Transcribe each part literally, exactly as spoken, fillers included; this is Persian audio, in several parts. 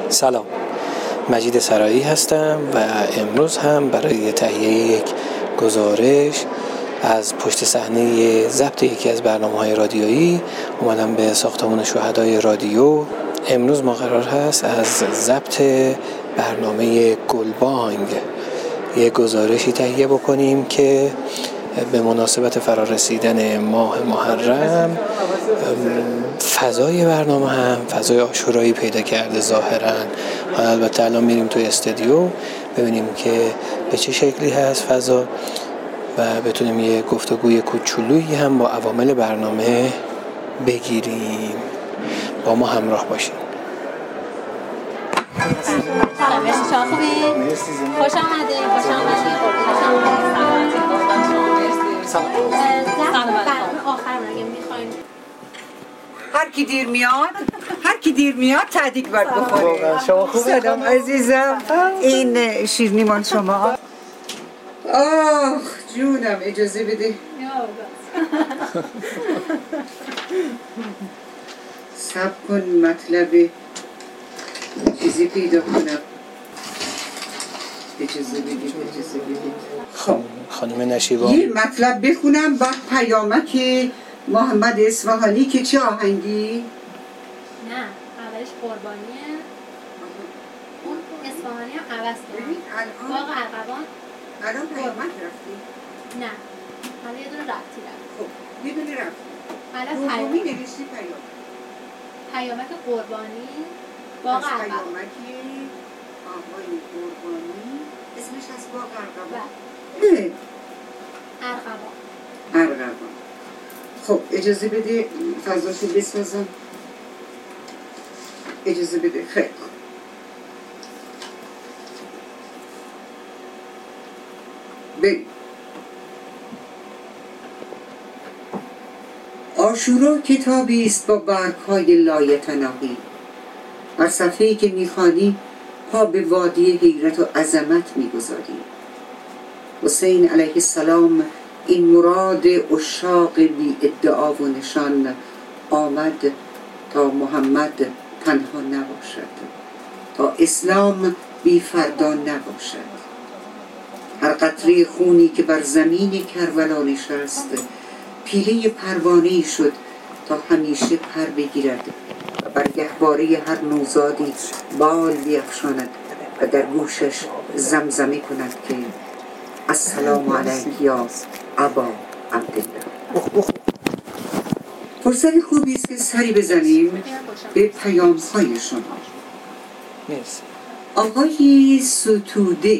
سلام، مجید سرایی هستم و امروز هم برای تهیه یک گزارش از پشت صحنه ضبط یکی از برنامه‌های رادیویی اومدم به ساختمان شهدای رادیو. امروز ما قرار هست از ضبط برنامه گلبانگ یک گزارشی تهیه بکنیم که به مناسبت فرارسیدن ماه محرم فضای برنامه هم فضای عاشورایی پیدا کرده ظاهراً. البته الان میریم توی استودیو ببینیم که به چه شکلی هست فضا و بتونیم یه گفتگوی کوچولویی هم با عوامل برنامه بگیریم. با ما همراه باشیم. سلام، مرسی. شما خوبی؟ مرسی. خوش آمدید. خوش آمدید. خوش آمدید. سلام. برنامه آخر اگه می‌خواید هر کی دیر میاد هر کی دیر میاد تعدیق باید بخوره. شما خوبی؟ سلام عزیزم، این شیرینی مال شما. آه جونم، اجازه بده سب کن مطلب چیزی پیدا کنم. اجازه بدید اجازه بدید خب خانم نشیبان یه مطلب بخونم بعد پیامک محمد اصفهانی که چه آهنگی؟ نه، اولش قربانیه. اون اصفهانی هم عوض ببین کنم. الان باغ ارغوان. الان پیامک رفتی؟ نه، حالا یه دونه رفتی رفت. خب یه دونه رفتی حالا دومی پیام نوشتی پیام پیامک قربانی باغ از ارغوان. پیامکی آقای قربانی اسمش از باغ ارغوان. بله. اه، ارغوان. ارغوان. خب اجازه بده فضاشو بسازم. اجازه بده خیلی خوب. بریم. عاشورا کتابی است با برگ‌های لایتناهی. هر صفحه‌ای که می‌خوانی پا به وادی حیرت و عظمت می‌گذاری. حسین علیه السلام این مراد عشاق بی ادعا و نشان آمد تا محمد تنها نباشد، تا اسلام بی فردا نباشد. هر قطره خونی که بر زمین کربلا نشست پیله پروانه‌ای شد تا همیشه پر بگیرد و بر گهواره هر نوزادی بال بیفشاند و در گوشش زمزمه کند که السلام علیک یا ابا عبدالله. فرصت خوبی است که سری بزنیم به پیام‌های شما. مرسی. آقای ستوده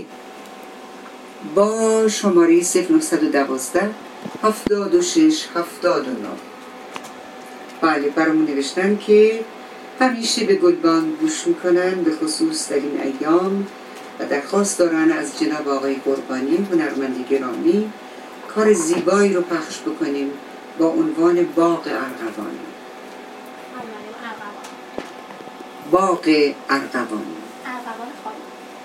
با شماره صفر نهصد و دوازده هفتاد و شش هفتاد و نه بله برامون نوشتن که همیشه به گلبانگ گوش میکنن، به خصوص در این ایام، و درخواست دارن از جناب آقای قربانی هنرمند گرامی کار زیبایی رو پخش بکنیم با عنوان باغ ارغوان. باغ ارغوان. ارغوان خالی.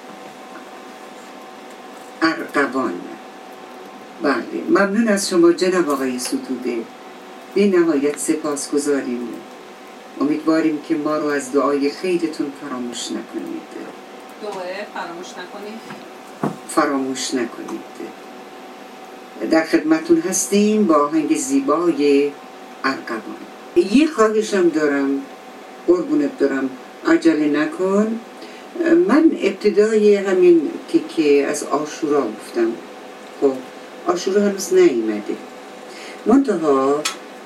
ارغوان. بله ممنون از شما جناب آقای ستوده، به نهایت سپاس گذاریم. امیدواریم که ما رو از دعای خیرتون فراموش نکنید. دوباره فراموش نکنید. فراموش نکنید. در خدمتون هستیم با آهنگ زیبای ارغوان. یه خواهشم دارم، قربونت دارم، عجله نکن. من ابتدای همین تیکه از عاشورا گفتم. خب عاشورا هنوز نیامده، منتها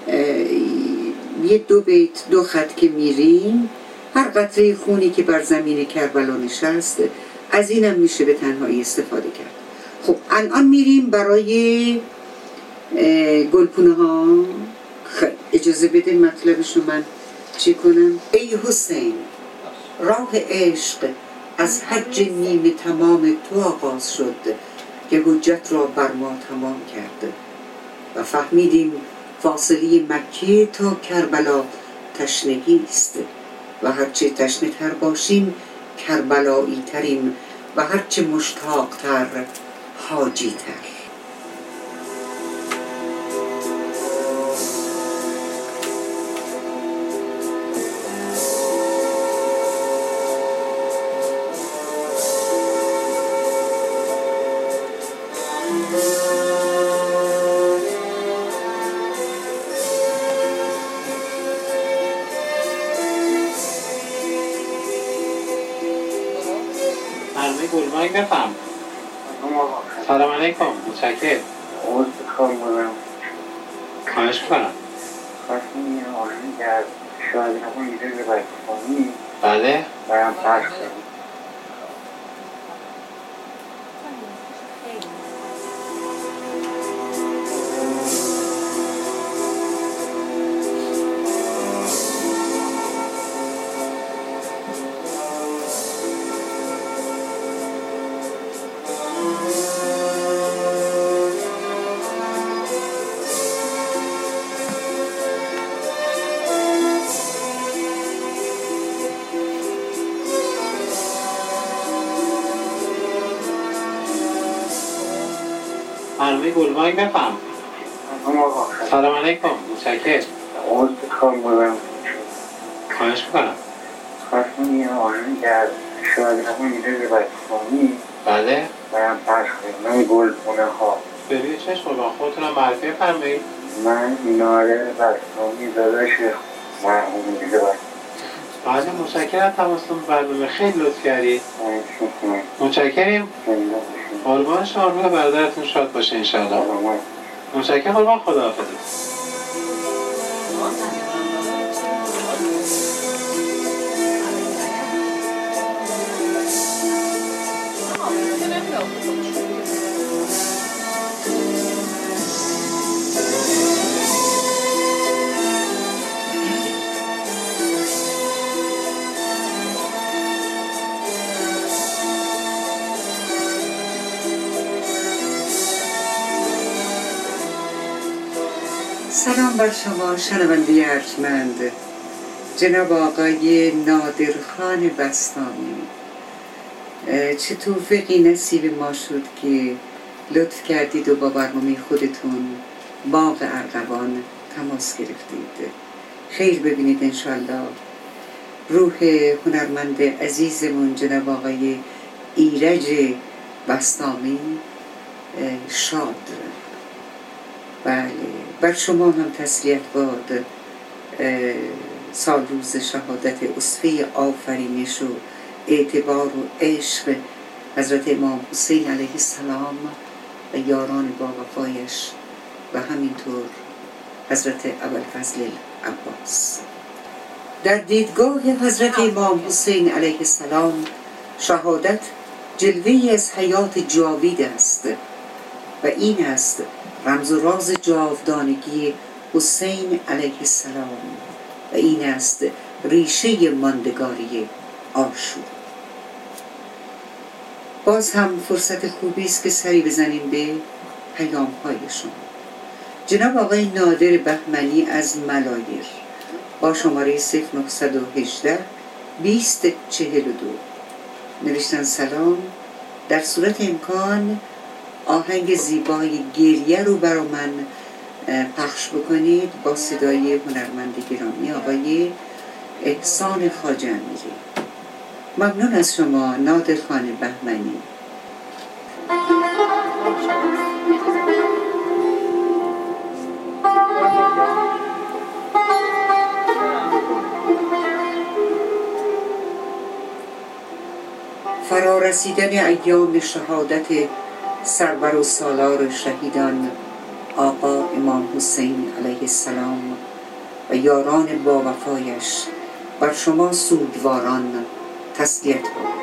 یه دو بیت دو خط که میریم هر قطره خونی که بر زمین کربلا نشست، از اینم میشه به تنهایی استفاده کرد. خب الان میریم برای گلپونه ها. خب اجازه بده مطلبشو من چی کنم. ای حسین، راه عشق از حج نیمه تمام تو آغاز شد که حجت را بر ما تمام کرد و فهمیدیم فاصله مکه تا کربلا تشنگی است و هرچه تشنه تر باشیم کربلایی تریم و هرچه مشتاق تر حاجی تر. فرمایید گلبانگ بفهم. سلام علیکم. متشکرم. عوض بخوام بودم خواهش میکنم. خواستم یه آنهایی که از شاید همون میده به بکفانی بله برم پخش کنم. فرمایید گلبانگ بفهم. سلام علیکم. متشکرم. عوض بخوام بودم خواهش میکنم. خواستم یه آنهایی که از شاید همون میده به بکفانی بله برم پخش کنم. من گلبونه ها به روی چشم قربان. خودتونم معرفی فرمایید. من نادر بکفانی داداش مرحوم میده بکفانی. بله متشکرم. تماسون برنامه خیلی لطف کردید. متشکریم. قربان شما. روح برادرتون شاد باشه انشاءالله. متشکرم قربان. خداحافظ. سلام بر شما شنونده ارجمند، جناب آقای نادرخان بسطامی. چه توفیقی نصیب ما شد که لطف کردید و با برنامه خودتون باغ ارغوان تماس گرفتید. خیر ببینید انشالله. روح هنرمند عزیزمون جناب آقای ایرج بسطامی شاد. بله بر شما هم تسلیت باد. سال روز شهادت اصفه آفرینش و اعتبار و عشق حضرت امام حسین علیه السلام و یاران با وفایش و همینطور حضرت ابوالفضل عباس. در دیدگاه حضرت امام حسین علیه السلام شهادت جلوه‌ای از حیات جاوید است و این است رمز و راز جاودانگی حسین علیه السلام و این است ریشه ماندگاری آشور. باز هم فرصت خوبی است که سری بزنیم به پیام های شما. جناب آقای نادر بهمنی از ملایر با شماره صفر نه یک هشت بیست چهل و دو نوشتن سلام، در صورت امکان آهنگ زیبای گریه رو برا من پخش بکنید با صدای هنرمند گرامی آقای احسان خواجه امیری. ممنون از شما نادرخان بهمنی. فرارسیدن ایام شهادت سرور و سالار شهیدان آقا امام حسین علیه السلام و یاران با وفایش بر شما سوگواران تسلیت باد.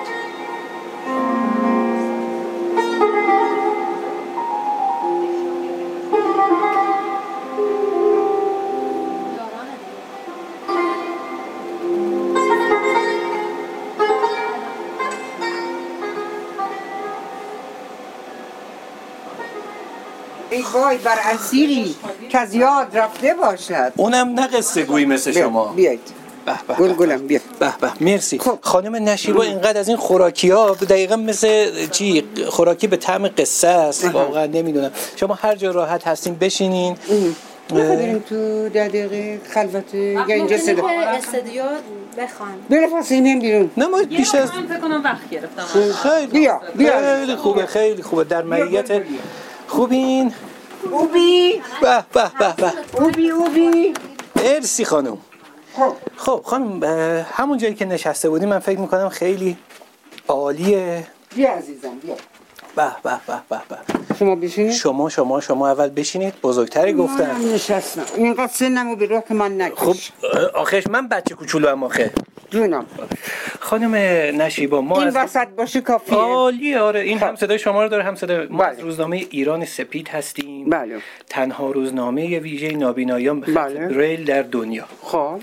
ای وای بر اسیری که از یاد رفته باشد. اونم نه قصه گویی مثل شما. بیاید به به گلگلم بیا. به به مرسی. خب. خانم نشیبا اینقدر از این خوراکی ها دقیقا مثل چی خوراکی به طعم قصه است. واقعا نمیدونم. شما هر جا راحت هستین بشینین. میخواد بریم تو ده دقیقه خلوت یا اینجا صدا استودیو بخوان. بلافاصله میام بیرون. نه ما بیش از من فکر کنم وقت گرفتم. خیلی بیا بیا. خیلی خوبه خیلی خوبه در معیت خوبین. اوبی به به به به. اوبی اوبی. مرسی خانم. خب خب خانم همون جایی که نشسته بودیم من فکر میکنم خیلی عالیه. بیا عزیزم بیا. به به به به به. شما بشینید. شما شما شما اول بشینید. بزرگتری گفتن. من نشستم. اینقدر سنمو به راه که من نکش. خب آخرش من بچه کوچولو ام آخه. جونم. خانم نشیبا ما این از وسط باشه کافیه. عالیه. آره این هم صدای شما رو داره هم صدای ما. بله. از روزنامه ایران سپید هستیم. بله. تنها روزنامه ویژه نابینایان به خط بله. بریل در دنیا. خب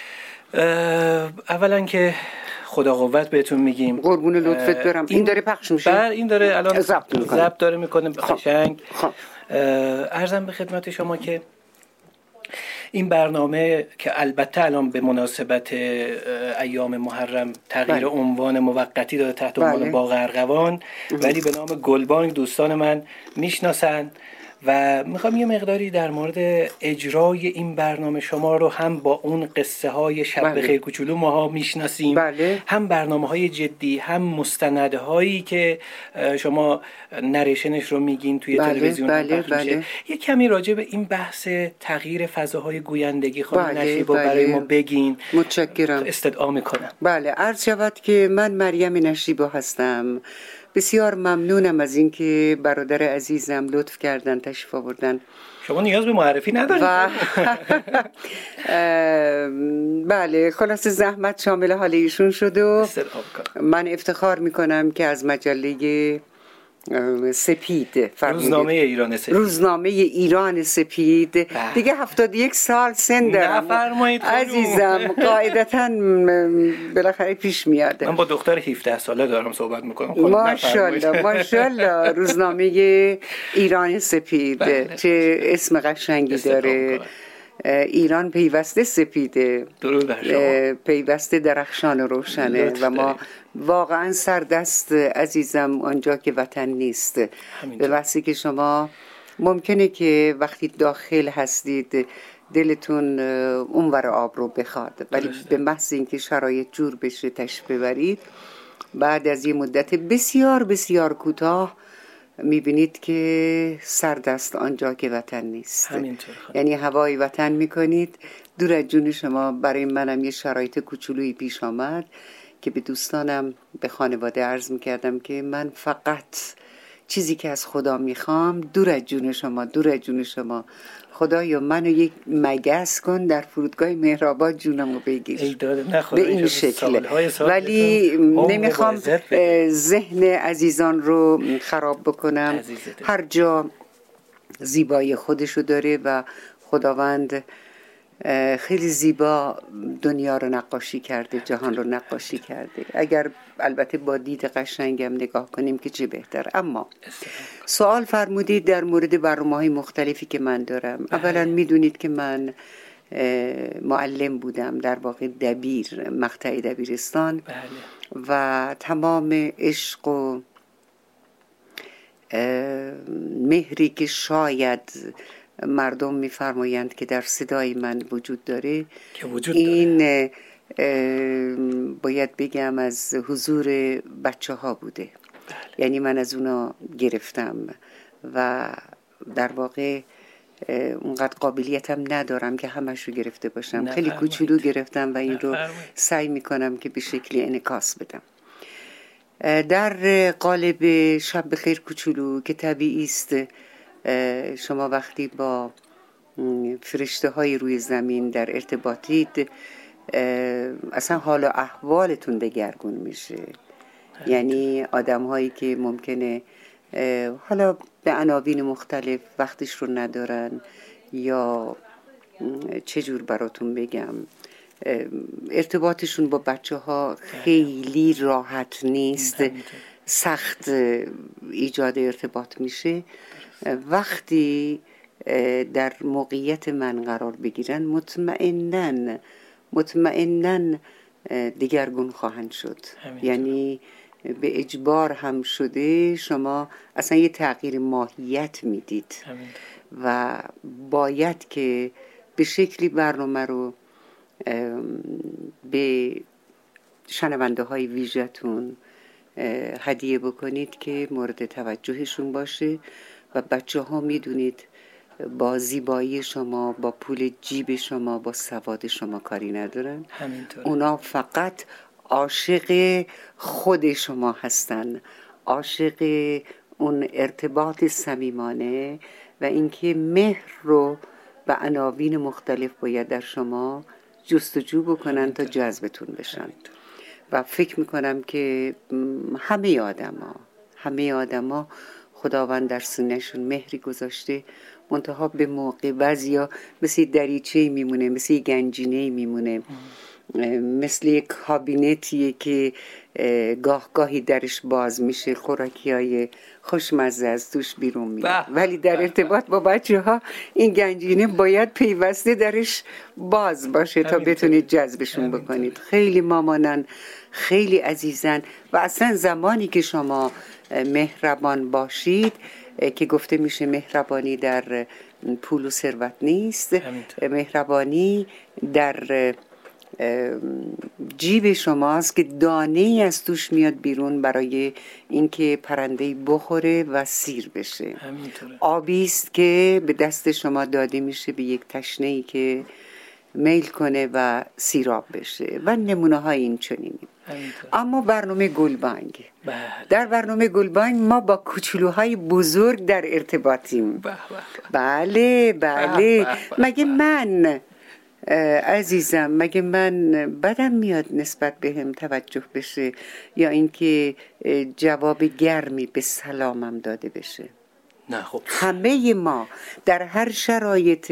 اولا که خدا قوت بهتون میگیم. قربون لطفت برم. این داره پخش میشه؟ بله این داره الان ضبط میکنه. ضبط داره میکنه قشنگ. خب عرضم به خدمت شما که این برنامه که البته الان به مناسبت ایام محرم تغییر بله. عنوان موقتی داره تحت عنوان بله. باغ ارغوان، ولی به نام گلبانگ دوستان من میشناسن و میخوام یه مقداری در مورد اجرای این برنامه شما رو هم با اون قصه های شب بله. بخیر کوچولو ماها میشناسیم بله. هم برنامه های جدی هم مستندهایی که شما نریشنش رو میگین توی بله. تلویزیون بله. پخش میشه. یه کمی راجع به این بحث تغییر فضاهای گویندگی خانم بله. نشیبا بله. برای ما بگین. متشکرم. استدعا میکنم. بله عرض شود که من مریم نشیبا هستم. بسیار ممنونم از اینکه برادر عزیزم لطف کردن تشریف آوردن. شما نیاز به معرفی ندارید. و... بله خلاص زحمت شامل حال ایشون شد و من افتخار میکنم که از مجله سپید روزنامه ایران سپید روزنامه ایران سپید بله. دیگه هفتاد و یک سال سن دارم نفرمایید عزیزم. قاعدتاً بالاخره پیش میاد. من با دختر هفده ساله دارم صحبت میکنم. ماشاءالله ماشاءالله. روزنامه ایران سپید بله. چه اسم قشنگی داره. ایران پیوسته سپیده، درود بر شما. پیوسته درخشان و روشنه و ما واقعا سردست عزیزم آنجا که وطن نیست. به واسه که شما ممکنه که وقتی داخل هستید دلتون اونور آب رو بخواد، ولی به محض اینکه شرایط جور بشه تشریف ببرید بعد از یه مدت بسیار بسیار کوتاه میبینید که سردست آنجا که وطن نیست. یعنی هوای وطن میکنید. دور از جون شما. برای منم یه شرایط کوچولویی پیش آمد که به دوستانم به خانواده عرض میکردم که من فقط چیزی که از خدا میخوام دور از جون شما دور از جون شما خدایا منو یک مگس کن در فرودگاه مهرآباد جونمو بگیر. به این شکل. ولی نمیخوام ذهن عزیزان رو خراب بکنم. هر جا زیبایی خودشو داره و خداوند خیلی زیبا دنیا رو نقاشی کرده، جهان رو نقاشی کرده. اگر البته با دید قشنگم نگاه کنیم که چه بهتر. اما سوال فرمودید در مورد برنامه‌های مختلفی که من دارم. اولا میدونید که من معلم بودم، در واقع دبیر، مقطع دبیرستان بله. و تمام عشق و مهری که شاید مردم میفرمایند که در صدای من وجود داره که وجود این داره. باید بگم از حضور بچه ها بوده بله. یعنی من از اونا گرفتم و در واقع اونقدر قابلیتم ندارم که همش رو گرفته باشم. خیلی کوچولو گرفتم و این رو سعی میکنم که به شکلی انعکاس بدم. در قالب شب بخیر کوچولو که طبیعی است شما وقتی با فرشته های روی زمین در ارتباطید اصلا حال و احوالتون دگرگون میشه. یعنی آدم هایی که ممکنه حالا به عناوین مختلف وقتش رو ندارن یا چجور براتون بگم ارتباطشون با بچه ها خیلی راحت نیست، سخت ایجاد ارتباط میشه. وقتی در موقعیت من قرار بگیرن مطمئنن مطمئنن دگرگون خواهند شد. یعنی به اجبار هم شده شما اصلا یه تغییر ماهیت میدید و باید که به شکلی برنامه رو به شنونده های ویژه‌تون هدیه بکنید که مورد توجهشون باشه و بچه ها میدونید با زیبایی شما، با پول جیب شما، با سواد شما کاری ندارن. همینطور. اونا فقط عاشق خود شما هستن، عاشق اون ارتباط صمیمانه و اینکه مهر رو و عناوین مختلف باید در شما جستجو بکنن تا جذبتون بشن. و فکر میکنم که همه آدما همه آدما خداوند در سینه‌شون مهری گذاشته، منتها به موقع بعضیا مثل دریچه میمونه، مثل گنجینه میمونه، مثل یک کابینتیه که گاه گاهی درش باز میشه، خوراکی های خوشمزه از توش بیرون میاد، ولی در ارتباط با بچه ها این گنجینه باید پیوسته درش باز باشه تا بتونید جذبشون بکنید. خیلی مامانن، خیلی عزیزن و اصلا زمانی که شما مهربان باشید که گفته میشه مهربانی در پول و ثروت نیست، مهربانی در جیب شماست که دانه ای از توش میاد بیرون برای اینکه پرنده بخوره و سیر بشه. آبی است که به دست شما داده میشه به یک تشنه ای که میل کنه و سیراب بشه و نمونه های این چنینی. اما برنامه گلبانگ، در برنامه گلبانگ ما با کوچولوهای بزرگ در ارتباطیم. بله بله. مگه من عزیزم، مگه من بدم میاد نسبت به هم توجه بشه یا اینکه جواب گرمی به سلامم داده بشه؟ نه خب همه ما در هر شرایط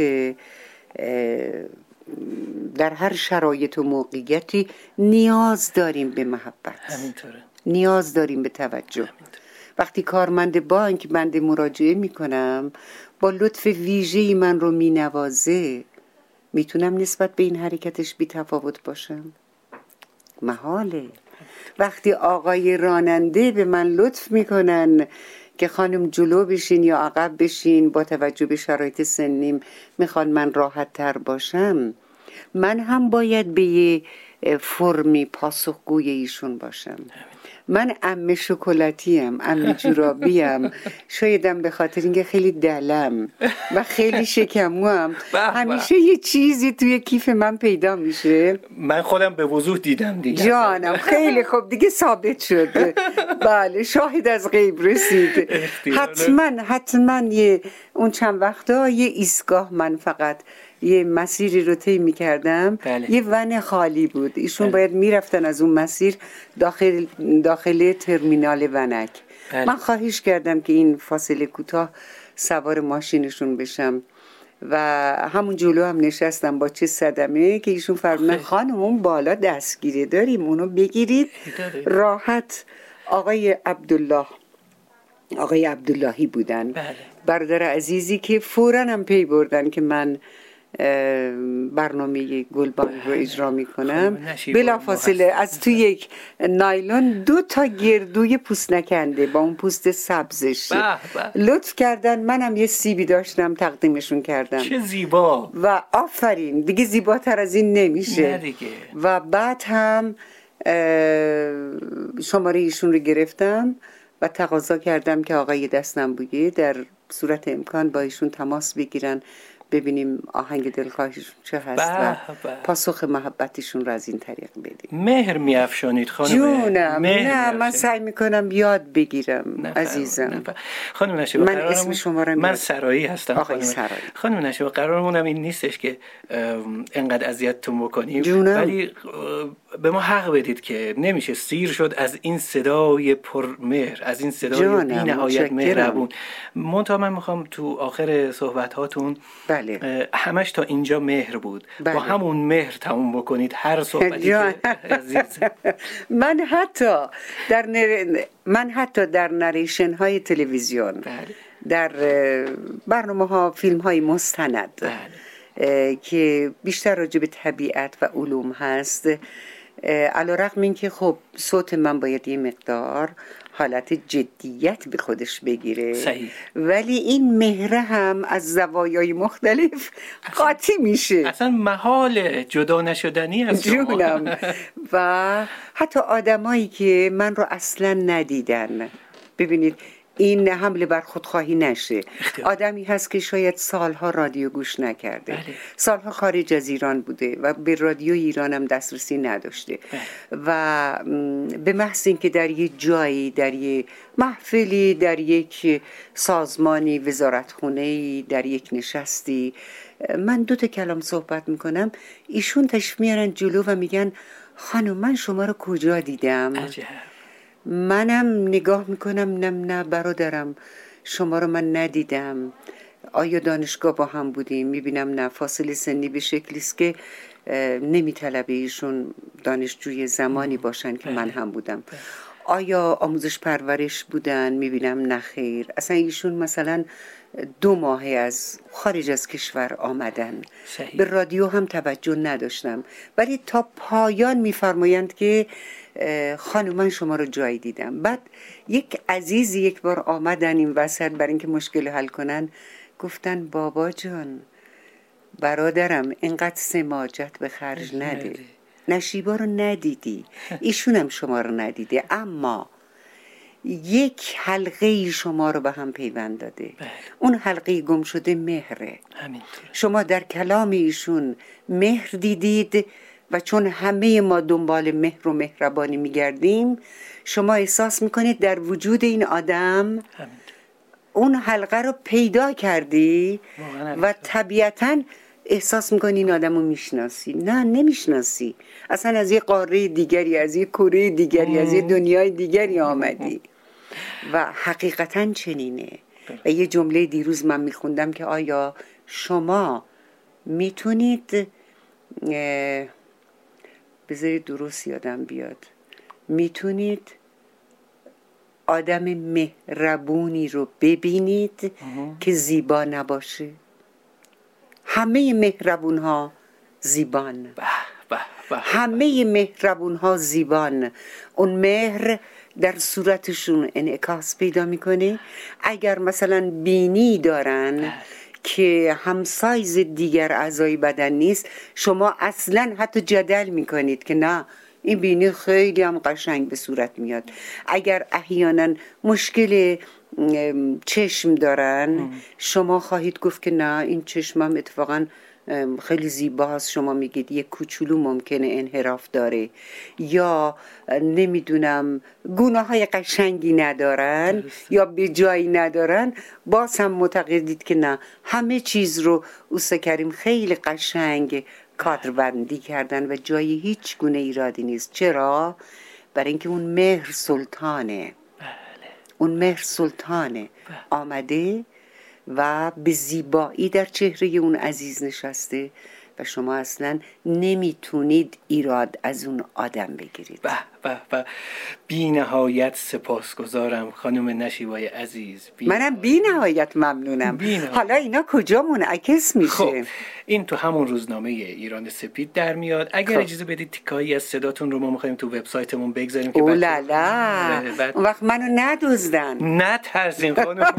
در هر شرایط و موقعیتی نیاز داریم به محبت، همینطوره، نیاز داریم به توجه. همینطور. وقتی کارمند بانک بنده مراجعه میکنم با لطف ویژه‌ای من رو مینوازه، میتونم نسبت به این حرکتش بی تفاوت باشم؟ محاله. وقتی آقای راننده به من لطف میکنن که خانم جلو بشین یا عقب بشین، با توجه به شرایط سنیم میخوان من راحت تر باشم، من هم باید به یه فرمی پاسخگوی ایشون باشم. من عمه شکلاتیم، عمه جورابیم، شایدم به خاطر اینکه خیلی دلم و خیلی شکموام همیشه یه چیزی توی کیف من پیدا میشه. من خودم به وضوح دیدم دیگه. جانم خیلی خوب، دیگه ثابت شد. بله، شاهد از غیب رسید. حتما حتما یه اون چند وقتا یه ایستگاه من فقط یه مسیری رو طی می‌کردم، یه ون خالی بود، ایشون بله. باید میرفتن از اون مسیر داخل داخل ترمینال ونک. بله. من خواهش کردم که این فاصله کوتاه سوار ماشینشون بشم و همون جلو هم نشستم با چه صدمه که ایشون فرمودن خانم اون بالا دستگیره داریم، اونو بگیرید راحت. آقای عبدالله آقای عبداللهی بودن. بله. برادر عزیزی که فوراً هم پی بردن که من برنامه گلبانگ رو اجرا میکنم. بلا فاصله از توی یک نایلون دو تا گردوی پوست نکنده با اون پوست سبزش لطف کردن، منم یه سیبی داشتم تقدیمشون کردم. چه زیبا. و آفرین، دیگه زیباتر از این نمیشه. دیگه. و بعد هم شماره ایشون رو گرفتم و تقاضا کردم که آقای دستنبویی در صورت امکان با ایشون تماس بگیرن، ببینیم آهنگ دلخواهشون چه هست و پاسخ محبتشون رو از این طریق بدیم. مهر میافشانید خانم. جونم. نه من سعی میکنم یاد بگیرم عزیزم. خانم نشیبا، من اسم شما رو من سرایی هستم. آقای سرایی. خانم نشیبا، قرارمونم این نیستش که انقدر اذیتتون بکنیم، جونم. ولی به ما حق بدید که نمیشه سیر شد از این صدای پرمهر، از این صدای بی نهایت مهربون. منتها من میخوام تو آخر صحبت هاتون بله. همش تا اینجا مهر بود. بله. با همون مهر تموم بکنید هر صحبتی که عزیز. من حتی در نر... من حتی در نریشن های تلویزیون، بله. در برنامه ها، فیلم های مستند، بله. که بیشتر راجع به طبیعت و علوم هست، علیرغم این که خب صوت من باید یه مقدار حالت جدیت به خودش بگیره، صحیح. ولی این مهره هم از زوایای مختلف قاطی میشه، اصلا محال جدا نشدنی از جونم. و حتی آدمایی که من رو اصلا ندیدن، ببینید این حمله بر خودخواهی نشه. آدمی هست که شاید سالها رادیو گوش نکرده، بله. سالها خارج از ایران بوده و به رادیو ایران هم دسترسی نداشته، بله. و به محض اینکه در یک جایی، در یک محفلی، در یک سازمانی، وزارتخونه‌ای، در یک نشستی من دو تا کلام صحبت میکنم، ایشون تشریف میارن جلو و میگن خانم من شما رو کجا دیدم؟ عجب. منم نگاه میکنم، نم نه برادرم شما رو من ندیدم. آیا دانشگاه با هم بودیم؟ میبینم نه، فاصله سنی به شکلی است که نمیطلبه ایشون دانشجوی زمانی باشن که من هم بودم. آیا آموزش پرورش بودن؟ میبینم نه خیر. اصلا ایشون مثلا دو ماه از خارج از کشور آمدن. صحیح. به رادیو هم توجه نداشتم، ولی تا پایان میفرمایند که خانم من شما رو جایی دیدم. بعد یک عزیزی یک بار آمدن این وسط برای اینکه مشکل حل کنن، گفتن بابا جان برادرم اینقدر سماجت به خرج نده، نشیبا رو ندیدی، ایشون هم شما رو ندیده، اما یک حلقه شما رو به هم پیوند داده. بله. اون حلقه گم شده مهره. همینطور. شما در کلام ایشون مهر دیدید و چون همه ما دنبال مهر و مهربانی میگردیم، شما احساس میکنید در وجود این آدم همینطور. اون حلقه رو پیدا کردی و طبیعتاً احساس میکنی این آدم رو میشناسی. نه نمیشناسی، اصلا از یه قاره دیگری، از یه کره دیگری، از یه دنیای دیگری آمدی و حقیقتاً چنینه. و یه جمله دیروز من میخوندم که آیا شما میتونید، بذارید درست یادم بیاد، میتونید آدم مهربونی رو ببینید که زیبا نباشه؟ همه مهربون ها زیبان، همه مهربون ها زیبان. اون مهر در صورتشون انعکاس پیدا میکنه. اگر مثلا بینی دارن که همسایز دیگر اعضای بدن نیست، شما اصلا حتی جدل میکنید که نه این بینی خیلی هم قشنگ به صورت میاد. اگر احیانا مشکل چشم دارن ام. شما خواهید گفت که نه این چشمم اتفاقا خیلی زیباست، شما میگید یک کوچولو ممکنه انحراف داره، یا نمیدونم گونه های قشنگی ندارن درست. یا به جایی ندارن، باز هم معتقدید که نه همه چیز رو اوستا کریم خیلی قشنگ کادر بندی کردن و جایی هیچ گونه ایرادی نیست. چرا؟ برای اینکه اون مهر سلطانه. اون مهر سلطانه آمده و به زیبایی در چهره اون عزیز نشسته و شما اصلا نمیتونید ایراد از اون آدم بگیرید. به به به، بی نهایت سپاسگزارم خانم نشیبای عزیز. بی منم بی نهایت ممنونم. بی نهایت. حالا اینا کجا منعکس میشه؟ خب این تو همون روزنامه ایران سپید در میاد. اگر اجازه بدید تیکایی از صداتون رو ما می‌خوایم تو وبسایتمون بگذاریم که اولالا بعد... اون وقت منو ندزدن. نه ترسین خانم.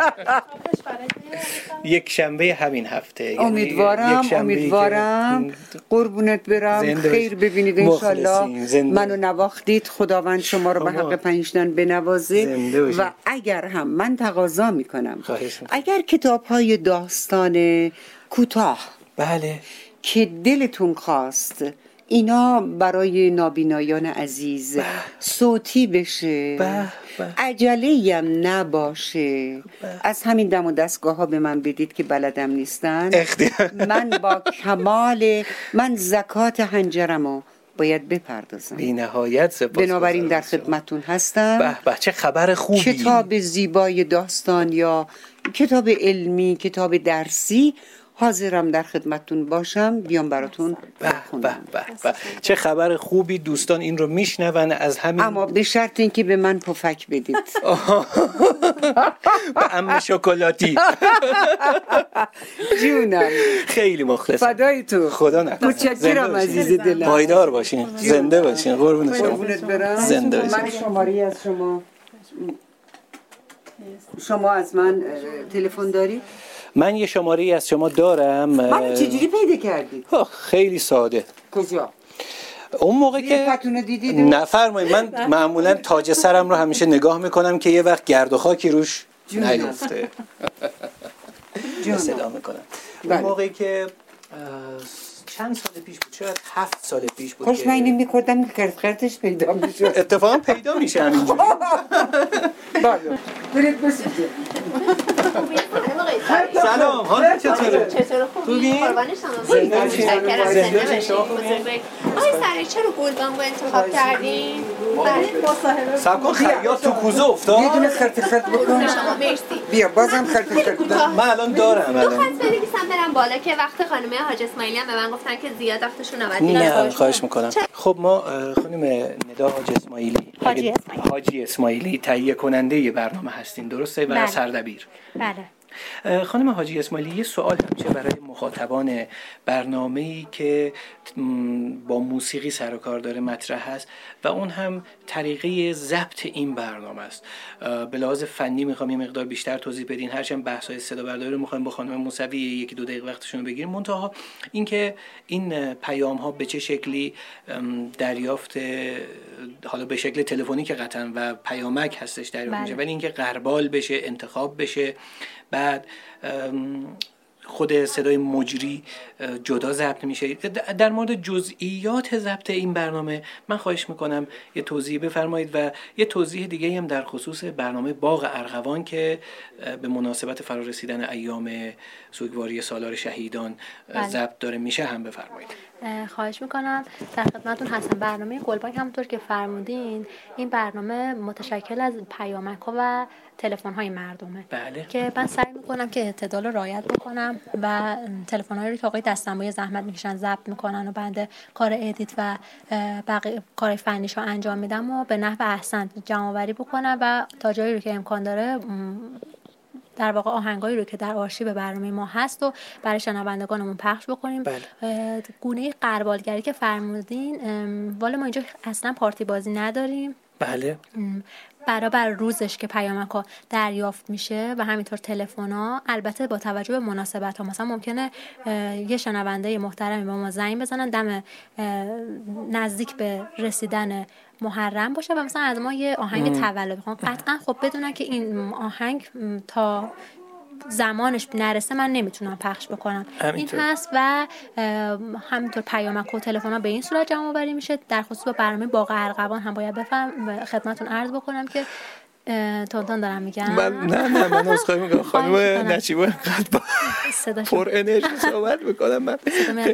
یک شنبه همین هفته، امیدوارم امیدوارم قربونت برم خیر ببینید انشالله. منو نواختید، خداوند شما رو به حق پنجتن بنوازه. و اگر هم من تقاضا میکنم اگر کتاب های داستان کوتاه بله که دلتون خواست اینا برای نابینایان عزیز بح. صوتی بشه، عجله‌ای هم نباشه، بح. از همین دم و دستگاه ها به من بدید که بلدم نیستن. اختیار. من با کمال من زکات هنجرمو باید بپردازم. بی نهایت سپاس. بنابراین در خدمتون هستم. به به چه خبر خوبی. کتاب زیبای داستان یا کتاب علمی، کتاب درسی، حاضرم در خدمتتون باشم، بیام براتون بخونم. به به چه خبر خوبی. دوستان این رو میشنون از همین، اما به شرط اینکه به من پفک بدید. به عمه شکلاتی. جونم خیلی مخلصم. فدای تو. خدا نکنه. متشکرم عزیز دلم. پایدار باشین، زنده باشین. قربون شما. قربونت برم. زنده باشین. من شماری از شما شما از من تلفن داری؟ من یه شماره از شما دارم. منو چجوری پیدا کردید؟ خیلی ساده. کجا؟ اون موقع که پتونه دیدید نفرمایید، من معمولا تاج سرم رو همیشه نگاه میکنم که یه وقت گرد و خاکی روش نیفته. صدا میکنم. اون موقعی که چند سال پیش بود، شاید هفت سال پیش بود. خوش من اینو میکردم که خرد خردش پیدا میشه. اتفاقا پیدا میشه همینجوری. بله برید بسید. سلام، حالت چطوره؟ چطور خوبی؟ قربان شما. زنده شما خوبی؟ آقای سریع چرا گلدان رو انتخاب کردین؟ برای مصاحبه. سب کن خیاط تو کوزه افتاد. یه دونه خرد خرد بکن. شما مرسی. بیا بازم خرد خرد. من الان دارم دو الان. خط بنویسم برم بالا که وقت خانم حاج اسماعیلی هم به من گفتن که زیاد وقتشون نباید. نه خواهش میکنم. خب ما خانم ندا حاج اسماعیلی حاجی اسماعیلی حاجی اسماعیلی تهیه کننده برنامه هستین، درسته؟ و سردبیر. بله. خانم حاجی اسماعیلی یه سوال همیشه برای مخاطبان برنامه‌ای که با موسیقی سر و کار داره مطرح هست و اون هم طریقه ضبط این برنامه است. به لحاظ فنی میخوام یه مقدار بیشتر توضیح بدین، هرچند بحث‌های صدا برداری رو میخوایم با خانم موسوی یکی دو دقیقه وقتشون رو بگیریم، منتها اینکه این پیام‌ها به چه شکلی دریافت، حالا به شکل تلفنی که قطعاً و پیامک هستش دریافت میشه، ولی اینکه غربال بشه، انتخاب بشه، بعد خود صدای مجری جدا ضبط میشه. در مورد جزئیات ضبط این برنامه من خواهش میکنم یه توضیح بفرمایید و یه توضیح دیگه هم در خصوص برنامه باغ ارغوان که به مناسبت فرا رسیدن ایام سوگواری سالار شهیدان ضبط داره میشه هم بفرمایید. خواهش میکنم. در خدمتتون هستم. برنامه گلبانگ همونطور که فرمودین این برنامه متشکل از پیامک‌ها و تلفن‌های مردمه. بله. که من سعی میکنم که اعتدال رو رعایت بکنم و تلفن‌هایی که آقای دستنبای زحمت میکشن ضبط میکنن و بنده کار ادیت و بقیه کار فنیشو انجام میدم و به نحو احسن جمع‌آوری بکنم و تا جایی رو که امکان داره در واقع آهنگایی رو که در آرشیو برنامه ما هست و برای شنوندگانمون پخش بکنیم. بله. گونه غربالگری که فرمودین، والا ما اینجا اصلا پارتی بازی نداریم. بله. برابر روزش که پیامک‌ها دریافت میشه و همینطور تلفن‌ها، البته با توجه به مناسبت‌ها، مثلا ممکنه یه شنونده محترمی با ما زنگ بزنن دم نزدیک به رسیدن محرم باشه و مثلا از ما یه آهنگ تولد بخوام، قطعا خب بدونن که این آهنگ تا زمانش نرسه من نمیتونم پخش بکنم. همینطور. این هست و همینطور پیامک و تلفن‌ها به این صورت جمع آوری میشه. در خصوص برنامه باغ ارغوان هم باید بفهم خدمتتون عرض بکنم که تون تون دارم میگم. من نه نه من عذرخواهی میکنم خانم نشیبا، اینقدر با پر انرژی صحبت میکنم من.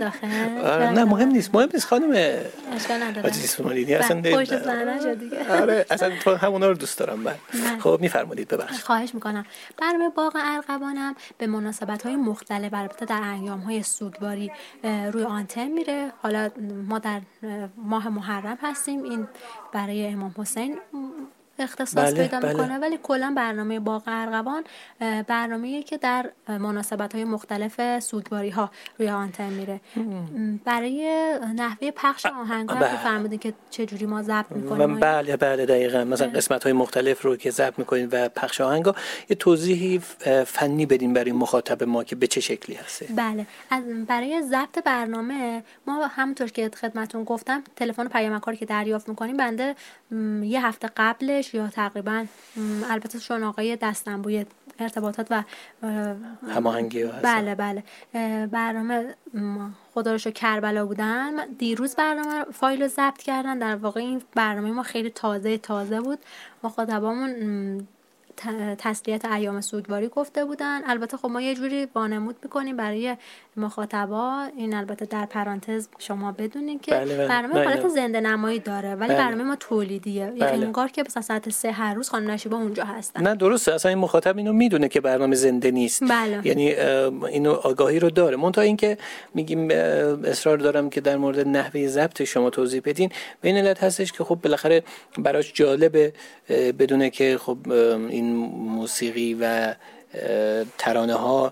نه مهم نیست، مهم نیست خانم حاجی اسماعیلی، اصلا پشت صحنه شد دیگه. آره اصلا تو همونا رو دوست دارم من. خب میفرمایید. ببخشید. خواهش میکنم. برنامه باغ ارغوانم به مناسبت‌های مختلف البته در ایام‌های سوگواری روی آنتن میره. حالا ما در ماه محرم هستیم، این برای امام حسین اختصاص بله، پیدا بله. میکنه، ولی کلا برنامه باغ ارغوان برنامه‌ایه که در مناسبت‌های مختلف سوگواری ها روی آنتن میره. برای نحوه پخش آهنگ‌ها که فرمودین که چه جوری ما ضبط می‌کنیم. بله بله دقیقاً. مثلا قسمت‌های مختلف رو که ضبط می‌کنید و پخش آهنگا یه توضیحی فنی بدین برای مخاطب ما که به چه شکلی هست. بله. از برای ضبط برنامه ما همونطور که خدمتتون گفتم تلفن پیامک‌ها رو که دریافت می‌کنیم بنده یه هفته قبلش یا تقریبا، البته چون آقای دستنبوی ارتباطات و هماهنگی هست. بله بله برنامه خدا رو شکر کربلا بودن، دیروز برنامه فایل رو ضبط کردن. در واقع این برنامه ما خیلی تازه تازه بود، مخاطبامون تسلیت ایام سوگواری گفته بودن. البته خب ما یه جوری وانمود میکنیم برای مخاطبا، این البته در پرانتز شما بدونین که بله بله. برنامه حالت زنده نمایی داره ولی بله. برنامه ما تولیدیه. بله. یعنی انگار که مثلا ساعت سه هر روز خانم نشیبا اونجا هستن. نه درسته، اصلا این مخاطب اینو میدونه که برنامه زنده نیست. بله. یعنی اینو آگاهی رو داره. منتها اینکه میگیم اصرار دارم که در مورد نحوه ضبط شما توضیح بدین، به این علت هستش که خب بالاخره براش جالبه بدونه که خب این موسیقی و ترانه ها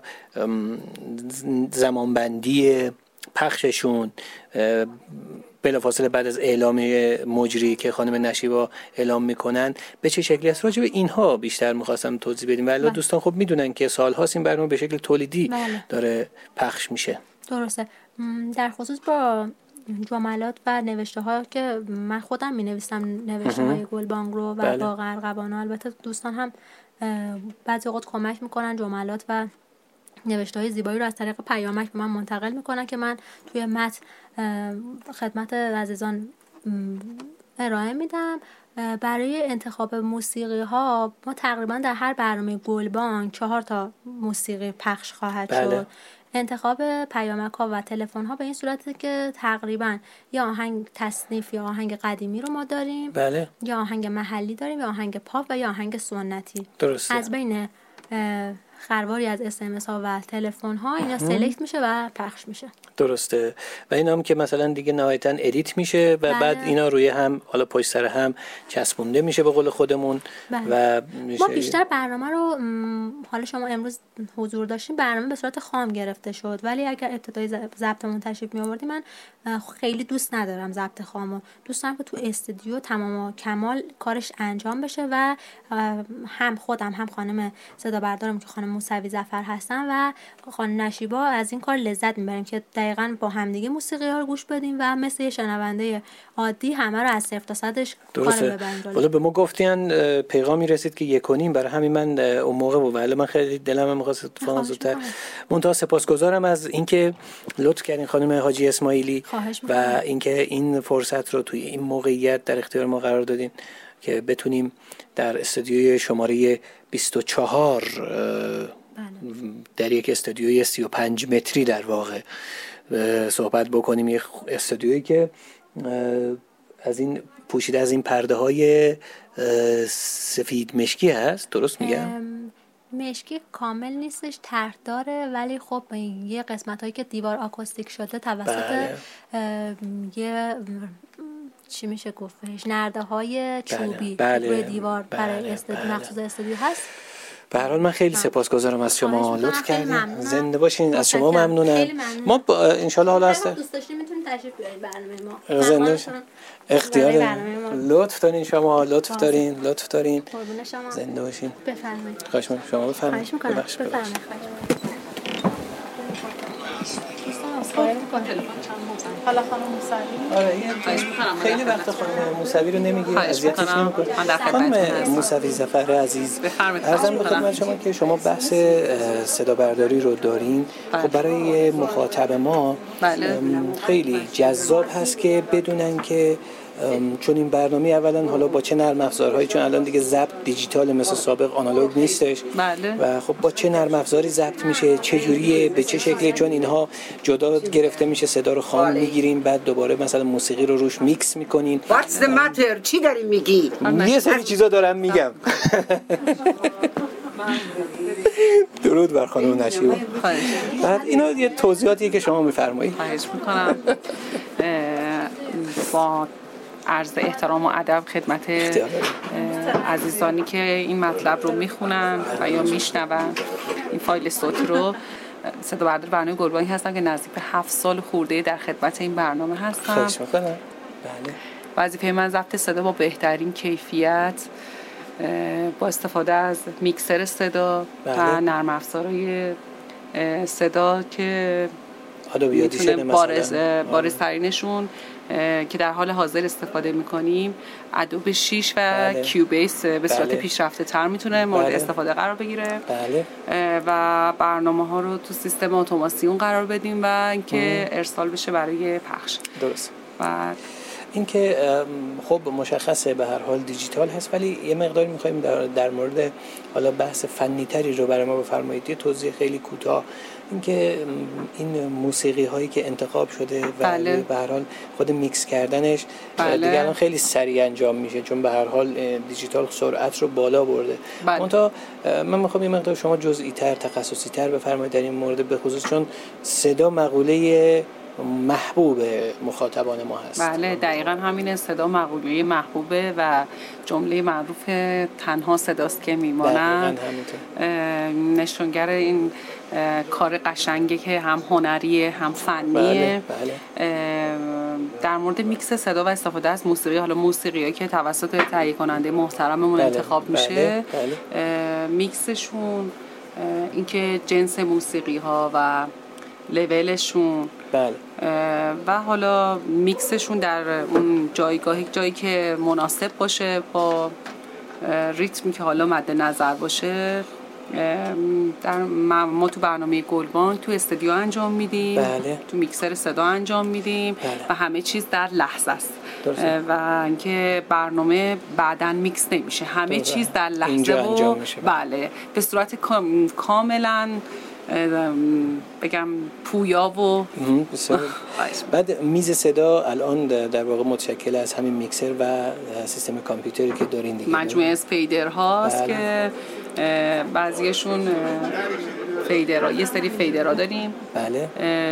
زمانبندی پخششون بلافاصله بعد از اعلام مجری که خانم نشیبا اعلام میکنن به چه شکلی است، راجع به اینها بیشتر میخواستم توضیح بدیم. ولی دوستان خب میدونن که سالهاست این برنامه به شکل تولیدی بله. داره پخش میشه. درسته. در خصوص با جملات و نوشته ها که من خودم می نویسم، نوشته های گلبانگ رو و بله. با ارغوان، البته دوستان هم بعضی اوقات کمک میکنن، جملات و نوشته های زیبایی رو از طریق پیامک به من منتقل میکنن که من توی متن خدمت عزیزان ارائه میدم. برای انتخاب موسیقی ها ما تقریبا در هر برنامه گلبانگ چهار تا موسیقی پخش خواهد بله. شد. انتخاب پیامک ها و تلفن ها به این صورته که تقریبا یا آهنگ تصنیف یا آهنگ قدیمی رو ما داریم، بله. یا آهنگ محلی داریم، یا آهنگ پاپ و یا آهنگ سنتی. درسته. از بین خرواری از اس ام اس ها و تلفن ها اینا سلکت میشه و پخش میشه. درسته. و اینا هم که مثلا دیگه نهایتاً ادیت میشه و بله. بعد اینا روی هم حالا پشت سر هم چسبونده میشه به قول خودمون. بله. و ما بیشتر برنامه رو حالا شما امروز حضور داشتیم، برنامه به صورت خام گرفته شد، ولی اگر ابتدای ضبطمون تشریف می آوردی من خیلی دوست ندارم ضبط خامو، دوست دارم که تو استودیو تمام کمال کارش انجام بشه و هم خودم هم خانم صدا بردارم که خانم موسوی ظفر هستن و خانم نشیبا از این کار لذت میبریم که دقیقاً با همدیگه موسیقی ها رو گوش بدیم و مثل یه شنونده عادی همه رو از صفر تا صدش کار ببریم. حالا به ما گفتین پیغامی رسید که یک و نیم، برای همین من اون موقع بود ولی من خیلی دلم می‌خواست اتفاقا زودتر. منتها سپاسگزارم از اینکه لطف کردین خانم حاجی اسماعیلی و اینکه این فرصت رو توی این موقعیت در اختیار ما قرار دادین که بتونیم در استودیوی شماره بیست و چهار در یک استودیوی سی و پنج متری در واقع صحبت بکنیم. یک استودیویی که از این پوشیده از این پرده های سفید مشکی هست، درست میگم؟ مشکی کامل نیستش، طرح داره، ولی خب یه قسمت هایی که دیوار آکوستیک شده توسط بله. یه چی میشه گفتش نرده های چوبی بله. روی دیوار بله. برای استودیو بله. مخصوص استودیو هست. به هر حال من خیلی سپاسگزارم از شما، لطف کردین، زنده باشین. از شما ممنونم. ما ان شاء الله حالا هست دوست داشتین میتونید تشریف بیارید برنامه ما. زنده باشین. اختیار لطف دارین شما، لطف دارین، لطف دارین. قربون شما. زنده باشین. بفرمایید. خواهش می‌کنم. شما بفرمایید. خواهش می‌کنم. بفرمایید. حالا خانم موسوی آره خیلی وقت خانم موسوی رو نمیگیره، اذیتش نمی‌کنه. خانم موسوی ظفر عزیز عرضم بخدمت شما که شما بحث صدا برداری رو دارین. خب برای مخاطب ما بله. خیلی جذاب هست که بدونن که چون این برنامه اولا حالا با چه نرم افزارهایی، چون الان دیگه ضبط دیجیتال مثل سابق آنالوگ نیستش بله. و خب با چه نرم افزاری ضبط میشه، چه جوریه، به چه شکلی، چون اینها جدا گرفته میشه، صدا رو خام میگیریم، بعد دوباره مثلا موسیقی رو روش میکس میکنین. What's the matter؟ چی داری میگی؟ یه سری چیزا دارم میگم. درود بر خانم نشیبا. بعد اینا یه توضیحاتی که شما میفرمایید. خواهش میکنم. با عرض احترام و ادب خدمت عزیزانی که این مطلب رو میخونن و یا میشنون این فایل صوتی رو، صدا بردار برنامه گلبانگ هستم که نزدیک به هفت سال خورده در خدمت این برنامه هستم. خواهش میکنم. بله. وظیفه من ضبط صدا با بهترین کیفیت با استفاده از میکسر صدا بله. و نرم افزارهای صدا که میتونه بارز بارزترینشون که در حال حاضر استفاده میکنیم ادوب شش و بله. کیوبیس به صورت بله. پیشرفته تر میتونه مورد بله. استفاده قرار بگیره بله. و برنامه ها رو تو سیستم اتوماسیون قرار بدیم و اینکه ارسال بشه برای پخش. درست. و اینکه خب مشخصه به هر حال دیجیتال هست، ولی یه مقداری می‌خوایم در, در مورد حالا بحث فنی‌تری رو برای ما بفرمایید. یه توضیح خیلی کوتاه اینکه این موسیقی هایی که انتخاب شده و بله. به هر حال خود میکس کردنش بله. دیگه الان خیلی سریع انجام میشه چون به هر حال دیجیتال سرعت رو بالا برده. بله. منتها من می‌خوام یه مقدار شما جزئی تر، تخصصی تر بفرمایید در این مورد، به خصوص چون صدا مقوله محبوب مخاطبان ما هست. بله دقیقاً همین، صدا مقوله محبوبه و جمله معروف تنها صداست که میمانم نشونگر این کار قشنگه که هم هنریه هم فنیه. بله، بله. در مورد میکس صدا و استفاده از موسیقی، حالا موسیقیایی که توسط تهیه کننده محترممون بله، انتخاب بله، میشه بله. میکسشون اینکه جنس موسیقی ها و لولشون بله. و حالا میکسشون در اون جایگاه جایی که مناسب باشه با ریتمی که حالا مد نظر باشه در ما تو برنامه گلبانگ تو استودیو انجام میدیم. بله. تو میکسر صدا انجام میدیم. بله. و همه چیز در لحظه است. درسته. و اینکه برنامه بعداً میکس نمیشه، همه درسته. چیز در لحظه و انجام میشه. بله به صورت کاملا بگم پویا و بعد میز صدا الان در واقع متشکل از همین میکسر و سیستم کامپیوتری که دارین دیگه، مجموعه از فیدر هاست. بله. که بعضیشون فیدرها، یه سری فیدرها داریم. بله.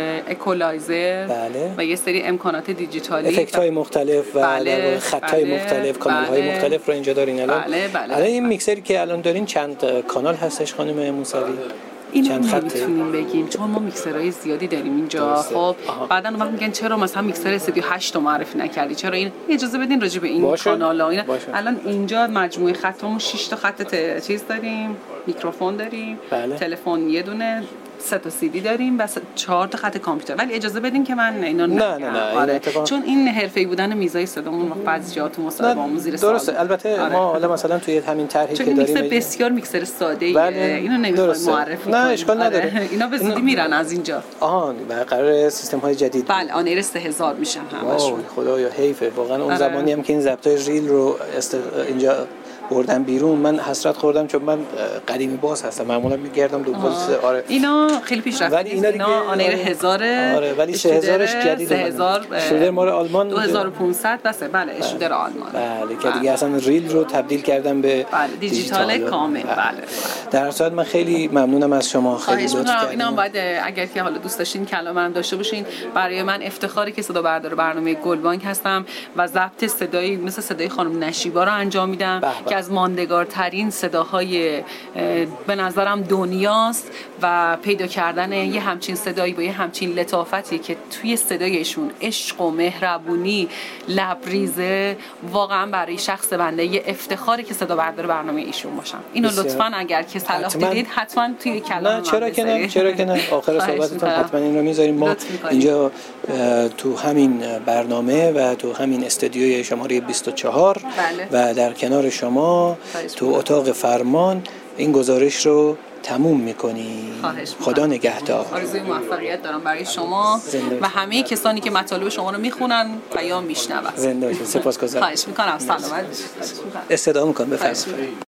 اکولایزر. بله. و یه سری امکانات دیجیتالی، افکت های مختلف و بله. خط های بله. مختلف، کانال های بله. مختلف رو اینجا دارین الان. بله بله. الان این میکسری که الان دارین چند کانال هستش خانم موسوی؟ اینو نمیتونیم بگیم چون ما میکسرهای زیادی داریم اینجا. خب بعداً وقت میگن چرا مثلا میکسر استودیو هشت رو معرفی نکردی، چرا این اجازه بدین راجع به این کانالا اینا. الان اینجا مجموعه خطمون شش تا خط ت... چیز داریم، میکروفون داریم. بله. تلفن یه دونه، سه تا سی دی داریم و چهار تا خط کامپیوتر. ولی اجازه بدین که من اینا نه نه نه, نه. آره. چون این حرفه‌ای بودن میزای صدامون بعضی جا تو مصاحبه آموزی سوال درسته. البته آره. ما حالا مثلا توی همین طرحی که داریم میکسر بسیار میکسر ساده ای. بله. اینو نمیخوایم معرفی نه اشکال نداره. آره. اینا به زودی میرن از اینجا. آها و قرار سیستم های جدید. بله آن ایر سه هزار میشن همشون. خدایا حیفه واقعا. اون آره. زمانی هم که این ضبطای ریل رو است... اینجا بردم بیرون من حسرت خوردم چون من قدیمی باز هستم، معمولا میگردم دنبال آره اینا خیلی پیشرفته. ولی اینا دیگه آن ایر هزار آره ولی سه هزارش جدید سه هزار شودر مال آلمان دو هزار و پانصد بس. بله شودر آلمان. بله که دیگه اصلا ریل رو تبدیل کردم به بله دیجیتال کامل. بله در هر صورت من خیلی ممنونم از شما، خیلی لطف کردید. اینا هم باید اگر که حالا دوست داشتین کلامم داشته باشین، برای من افتخاری که صدا بردار برنامه گلبانگ هستم و ضبط صدایی مثل صدای خانم نشیبا رو انجام میدم که از ماندگارترین صداهای به نظرم دنیاست و پیدا کردن یه همچین صدایی با یه همچین لطافتی که توی صدایشون عشق و مهربونی لبریزه، واقعا برای شخص بنده یه افتخاری که صدا بردار برنامه ایشون باشم. اینو لطفاً اگر که صلاح دیدید حتما توی کلام نه چرا که نه چرا که نه آخر صحبتتون حتما این رو میذاریم. ما اینجا تو همین برنامه و تو همین استودیوی شماره بیست و چهار بله. و در کنار شما تو اتاق فرمان این گزارش رو تموم میکنی. خدا نگهدار. آرزوی موفقیت دارم برای شما و همه کسانی که مطالب شما رو میخونن و یا میشنون. زنده باشید. سپاسگزارم. خواهش میکنم. سلامت باشید. استدعا میکنم بفرمایید.